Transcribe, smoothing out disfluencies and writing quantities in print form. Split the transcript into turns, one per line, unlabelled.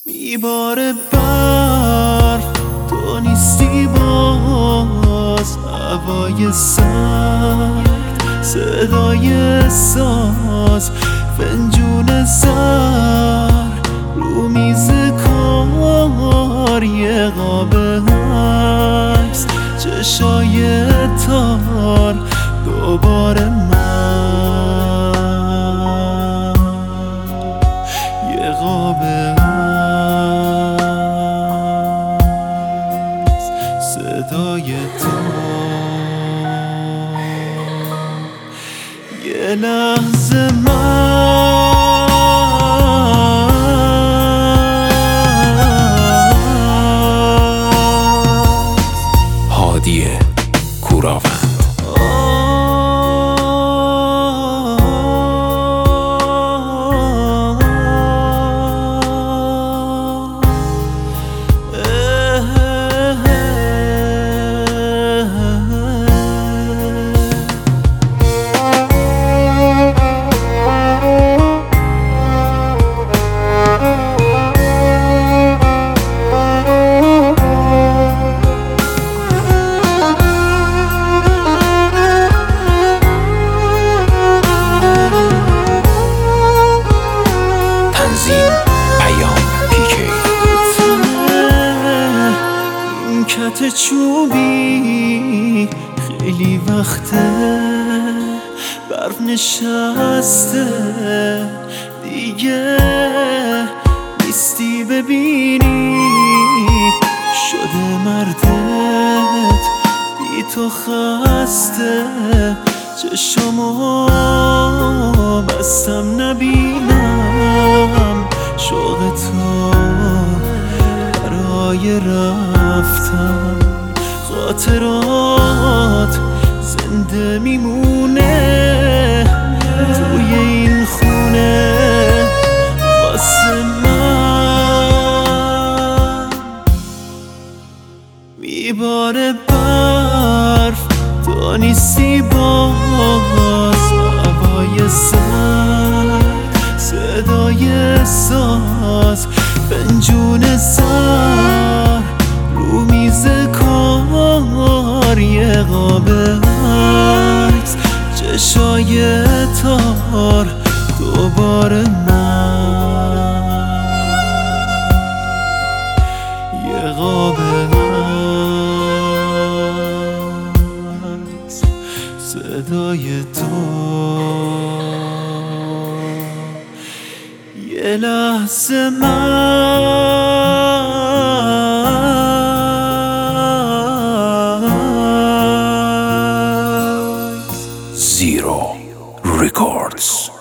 میباره برف، تو نیستی باز. هوای سرد، صدای ساز، فنجون سر رو میز کار، یه قاب عکس، چشای تار، دوباره من، یه قاب عکس، صدای تار، یه لحظه
هادی کوراوند.
کت چوبی خیلی وقته برف نشسته، دیگه نیستی ببینی، شده مردت بی تو خسته، چشمو بستم نبینم شوق تو برای رفتم، خاطرات زنده میمونه توی این خونه واسه من. میباره برف، تو نیستی باز. هوای سرد، صدای ساز، فنجون سر رو میز کار، یه قاب عکس، چشای تار، دوباره من، یه قاب عکس، صدای تو، یه لحظه
Zero Records.